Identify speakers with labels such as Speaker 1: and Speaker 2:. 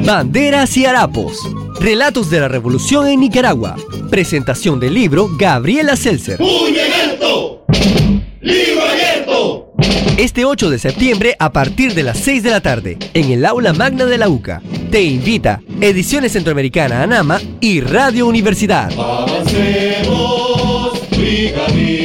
Speaker 1: Banderas y harapos. Relatos de la Revolución en Nicaragua. Presentación del libro Gabriela Seltzer.
Speaker 2: ¡Puño en alto! ¡Libro abierto!
Speaker 1: Este 8 de septiembre a partir de las 6 de la tarde, en el Aula Magna de la UCA. Te invita Ediciones Centroamericana ANAMA y Radio Universidad.
Speaker 2: Avancemos, brigadier.